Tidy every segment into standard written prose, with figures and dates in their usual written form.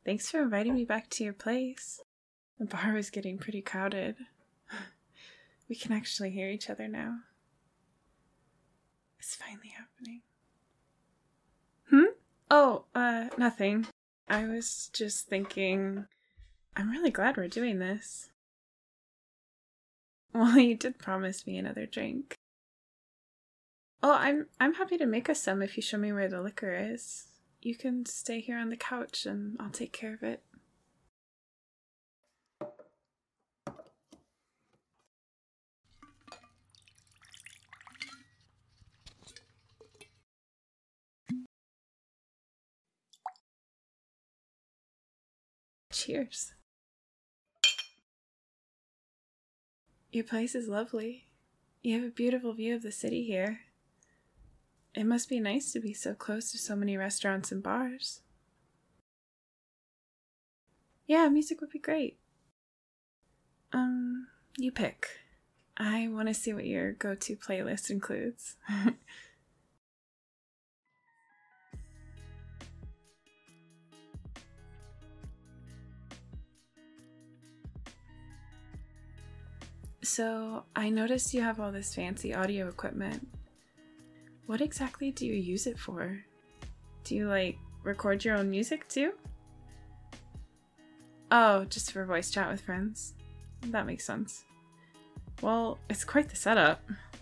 Thanks for inviting me back to your place. The bar was getting pretty crowded. We can actually hear each other now. It's finally happening. Oh, nothing. I was just thinking, I'm really glad we're doing this. Well, you did promise me another drink. Oh, I'm happy to make us some if you show me where the liquor is. You can stay here on the couch and I'll take care of it. Cheers. Your place is lovely. You have a beautiful view of the city here. It must be nice to be so close to so many restaurants and bars. Yeah, music would be great. You pick. I want to see what your go-to playlist includes. So, I noticed you have all this fancy audio equipment. What exactly do you use it for? Do you, record your own music too? Oh, just for voice chat with friends. That makes sense. Well, it's quite the setup.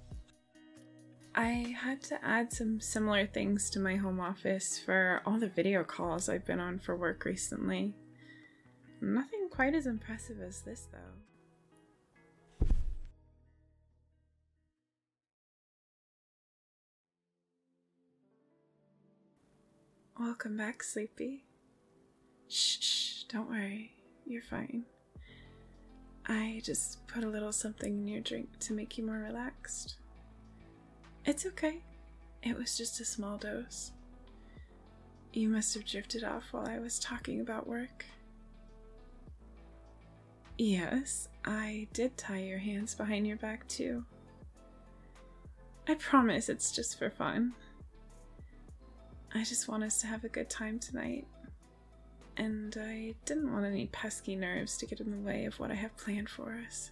I had to add some similar things to my home office for all the video calls I've been on for work recently. Nothing quite as impressive as this, though. Welcome back, Sleepy. Shh, don't worry. You're fine. I just put a little something in your drink to make you more relaxed. It's okay. It was just a small dose. You must have drifted off while I was talking about work. Yes, I did tie your hands behind your back too. I promise it's just for fun. I just want us to have a good time tonight. And I didn't want any pesky nerves to get in the way of what I have planned for us.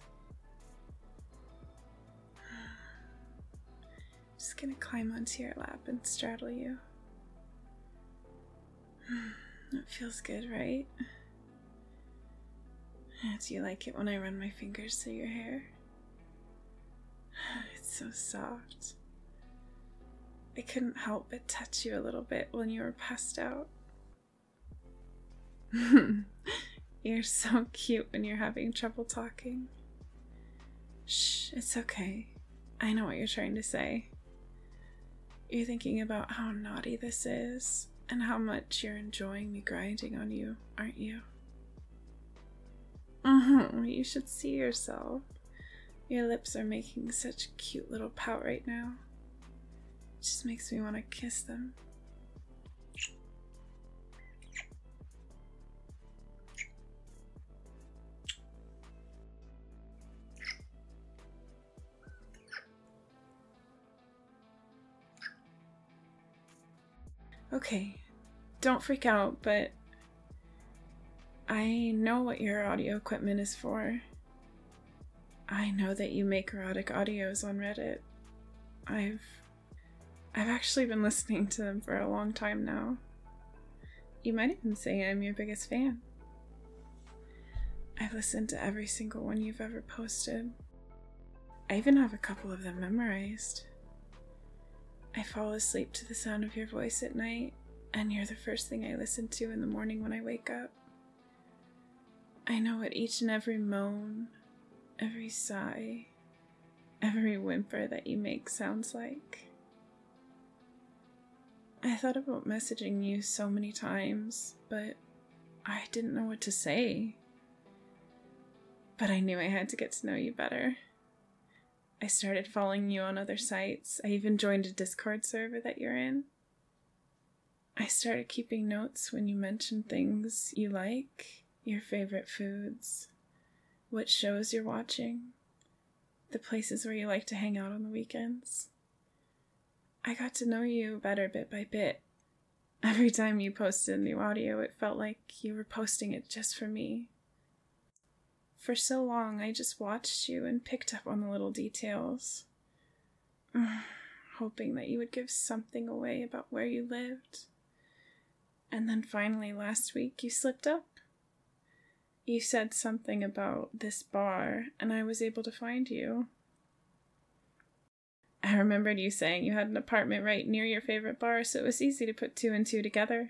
Just gonna climb onto your lap and straddle you. It feels good, right? Do you like it when I run my fingers through your hair? It's so soft. I couldn't help but touch you a little bit when you were passed out. You're so cute when you're having trouble talking. Shh, it's okay. I know what you're trying to say. You're thinking about how naughty this is and how much you're enjoying me grinding on you, aren't you? You should see yourself. Your lips are making such a cute little pout right now. It just makes me want to kiss them. Okay, don't freak out, but I know what your audio equipment is for. I know that you make erotic audios on Reddit. I've actually been listening to them for a long time now. You might even say I'm your biggest fan. I've listened to every single one you've ever posted. I even have a couple of them memorized. I fall asleep to the sound of your voice at night, and you're the first thing I listen to in the morning when I wake up. I know what each and every moan, every sigh, every whimper that you make sounds like. I thought about messaging you so many times, but I didn't know what to say. But I knew I had to get to know you better. I started following you on other sites. I even joined a Discord server that you're in. I started keeping notes when you mentioned things you like, your favorite foods, what shows you're watching, the places where you like to hang out on the weekends. I got to know you better bit by bit, Every time you posted a new audio, it felt like you were posting it just for me. For so long, I just watched you and picked up on the little details, hoping that you would give something away about where you lived. And then finally, last week, you slipped up. You said something about this bar, and I was able to find you. I remembered you saying you had an apartment right near your favorite bar, so it was easy to put 2 and 2 together.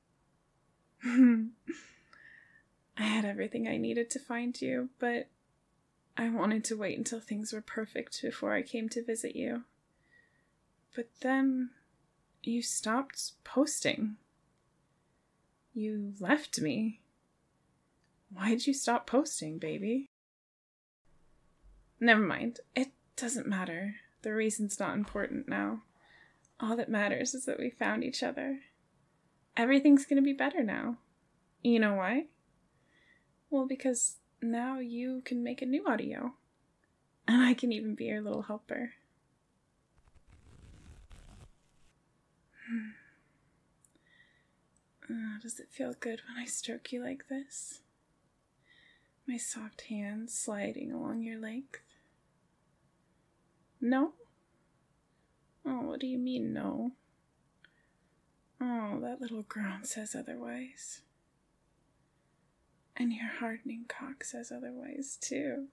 I had everything I needed to find you, but I wanted to wait until things were perfect before I came to visit you. But then you stopped posting. You left me. Why'd you stop posting, baby? Never mind. It doesn't matter. The reason's not important now. All that matters is that we found each other. Everything's gonna be better now. You know why? Well, because now you can make a new audio. And I can even be your little helper. Does it feel good when I stroke you like this? My soft hands sliding along your length. No? Oh, what do you mean, no? Oh, that little groan says otherwise. And your hardening cock says otherwise, too.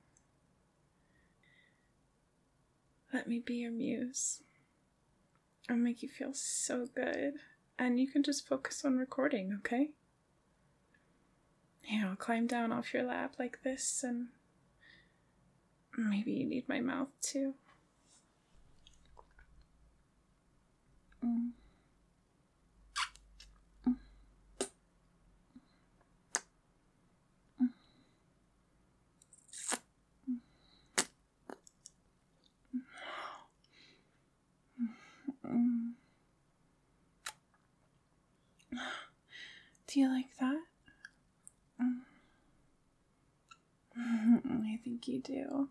Let me be your muse. I'll make you feel so good. And you can just focus on recording, okay? Yeah, I'll climb down off your lap like this, and maybe you need my mouth, too. Do you like that? I think you do.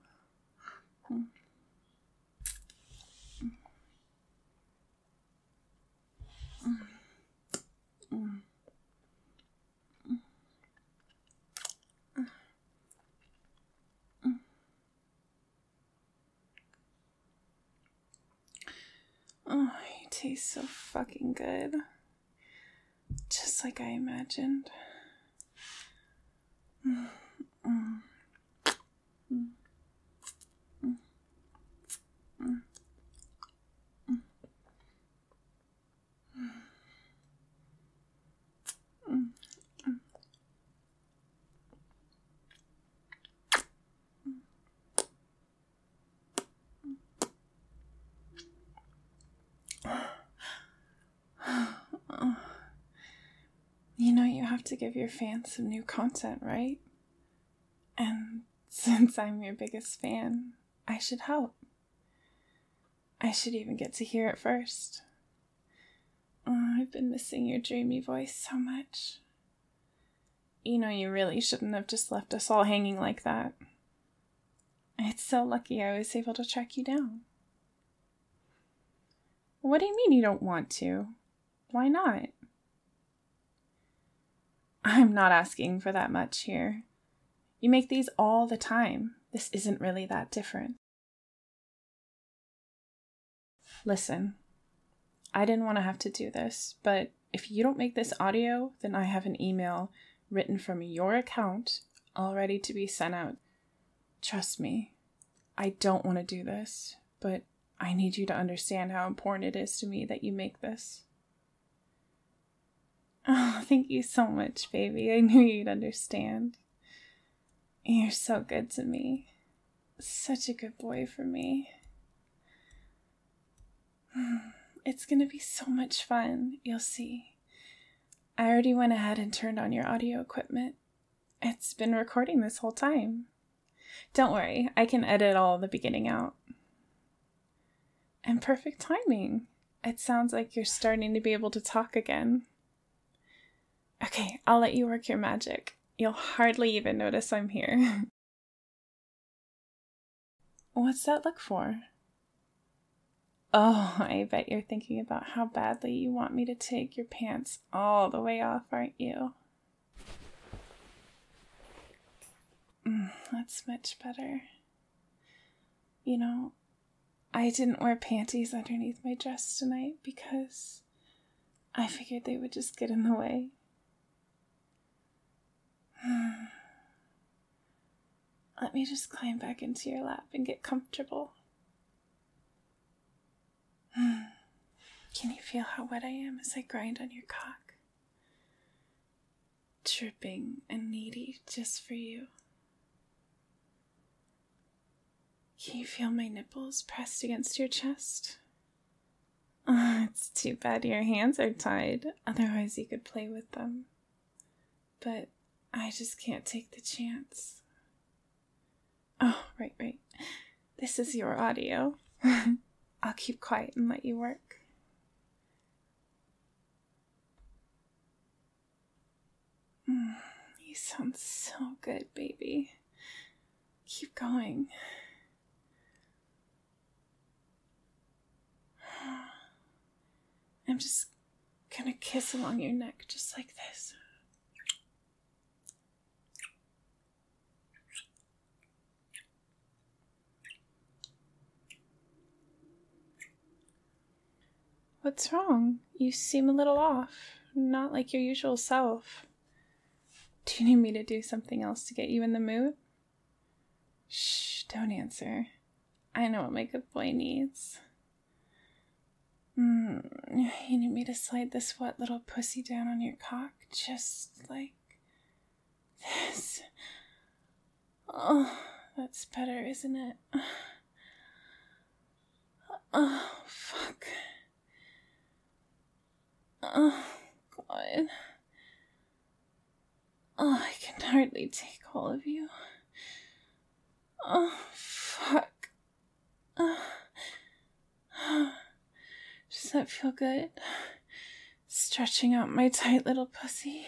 Oh, you taste so fucking good. Just like I imagined. You know you have to give your fans some new content, right? And since I'm your biggest fan, I should help. I should even get to hear it first. Oh, I've been missing your dreamy voice so much. You know you really shouldn't have just left us all hanging like that. It's so lucky I was able to track you down. What do you mean you don't want to? Why not? I'm not asking for that much here. You make these all the time. This isn't really that different. Listen, I didn't want to have to do this, but if you don't make this audio, then I have an email written from your account all ready to be sent out. Trust me, I don't want to do this, but I need you to understand how important it is to me that you make this. Oh, thank you so much, baby. I knew you'd understand. You're so good to me. Such a good boy for me. It's gonna be so much fun, you'll see. I already went ahead and turned on your audio equipment. It's been recording this whole time. Don't worry, I can edit all the beginning out. And perfect timing. It sounds like you're starting to be able to talk again. Okay, I'll let you work your magic. You'll hardly even notice I'm here. What's that look for? Oh, I bet you're thinking about how badly you want me to take your pants all the way off, aren't you? That's much better. You know, I didn't wear panties underneath my dress tonight because I figured they would just get in the way. Let me just climb back into your lap and get comfortable. Can you feel how wet I am as I grind on your cock? Dripping and needy just for you. Can you feel my nipples pressed against your chest? Oh, it's too bad your hands are tied, otherwise you could play with them. But I just can't take the chance. Oh, right. This is your audio. I'll keep quiet and let you work. You sound so good, baby. Keep going. I'm just gonna kiss along your neck just like this. What's wrong? You seem a little off. Not like your usual self. Do you need me to do something else to get you in the mood? Shh, don't answer. I know what my good boy needs. You need me to slide this wet little pussy down on your cock, just like this. Oh, that's better, isn't it? Oh, fuck. Oh, God. Oh, I can hardly take all of you. Oh, fuck. Does that feel good? Stretching out my tight little pussy.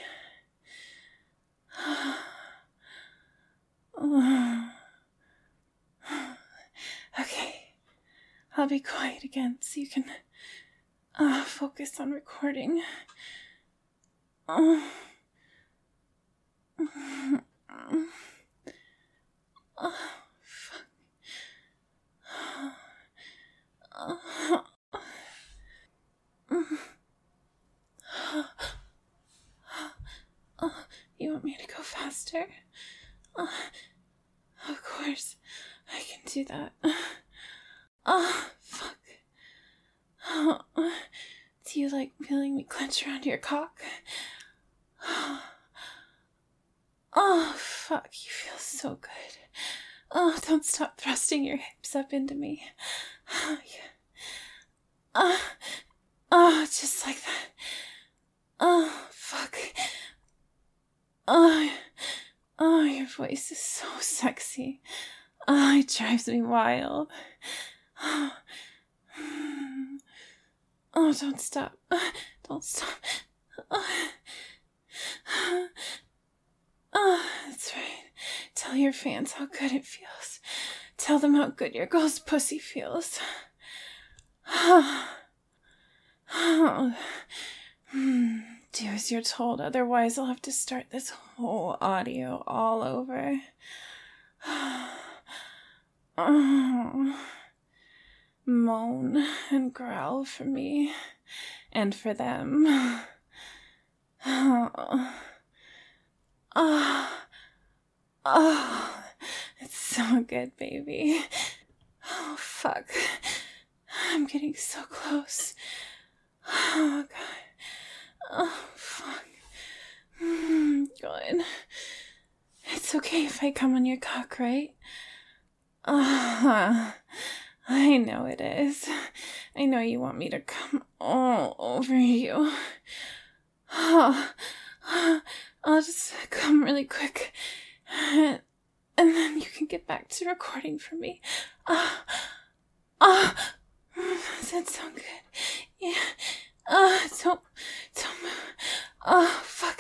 Okay, I'll be quiet again so you can focus on recording. Fuck. You want me to go faster? Of course, I can do that. Fuck. Do you like feeling me clench around your cock? Oh, fuck, you feel so good. Oh, don't stop thrusting your hips up into me. Oh, yeah. Just like that. Oh, fuck. Oh, your voice is so sexy. Oh, it drives me wild. Oh, don't stop. Don't stop. Oh, that's right. Tell your fans how good it feels. Tell them how good your girl's pussy feels. Do as you're told, otherwise I'll have to start this whole audio all over. Moan and growl for me and for them. Oh, it's so good, baby. Oh, fuck. I'm getting so close. Oh, God. Oh, fuck. Good. It's okay if I come on your cock, right? I know it is. I know you want me to come all over you. I'll just come really quick. And then you can get back to recording for me. That sounds good. Yeah. Don't move. Oh, fuck.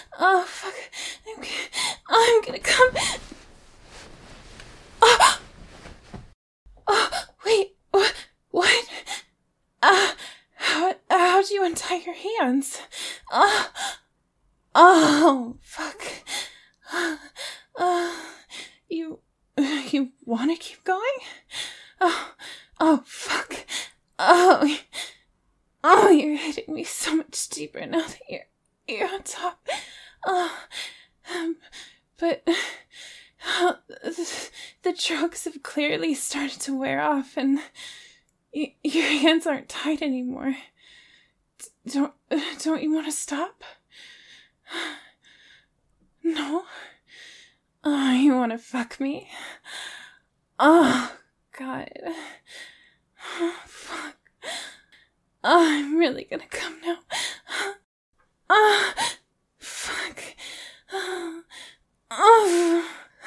I'm gonna come. Wait. What? Oh, fuck. You want to keep going? Oh, fuck. Oh, you're hitting me so much deeper now that you're on top. But the drugs have clearly started to wear off, and your hands aren't tied anymore. Don't you want to stop? No? Oh, you want to fuck me? Oh, God. Oh, fuck. Oh, I'm really gonna come now. Oh, fuck. Oh, oh,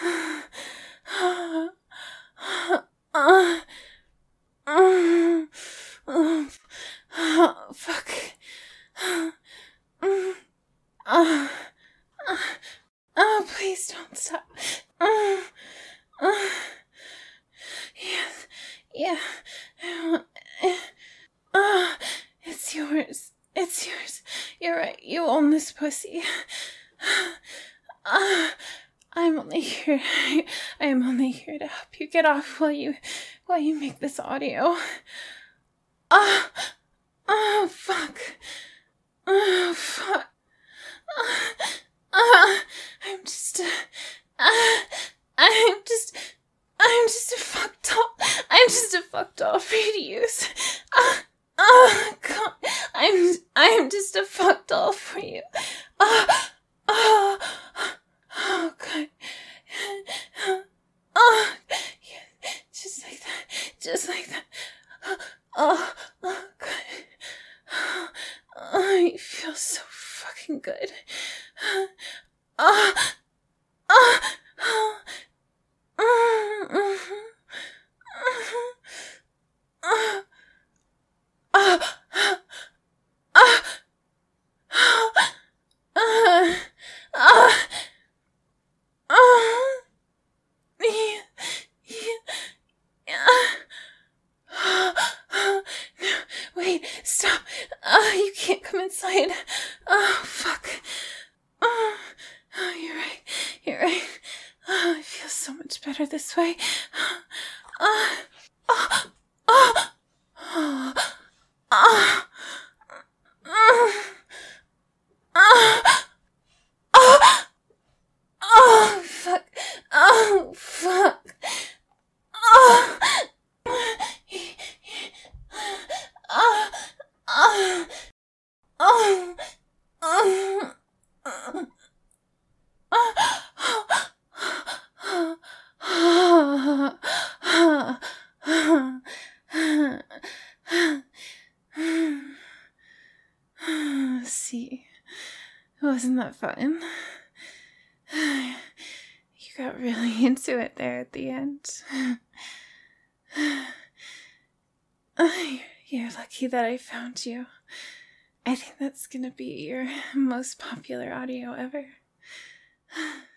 fuck. Oh, please don't stop. Yes, yeah. It's yours. It's yours. You're right. You own this pussy. I'm only here. I am only here to help you get off while you make this audio. Oh, fuck. Oh, fuck. I'm just a fucked doll for you to use. God, I'm just a fucked doll for you. Oh, God. Oh, yeah, just like that. Oh, God. Oh, you feel so fucking good. Wait, stop. You can't come inside. Oh, fuck. Oh, you're right. Oh, I feel so much better this way. Oh, fuck. Oh, fuck. Oh. See, wasn't that fun? You got really into it there at the end. You're lucky that I found you. I think that's gonna be your most popular audio ever.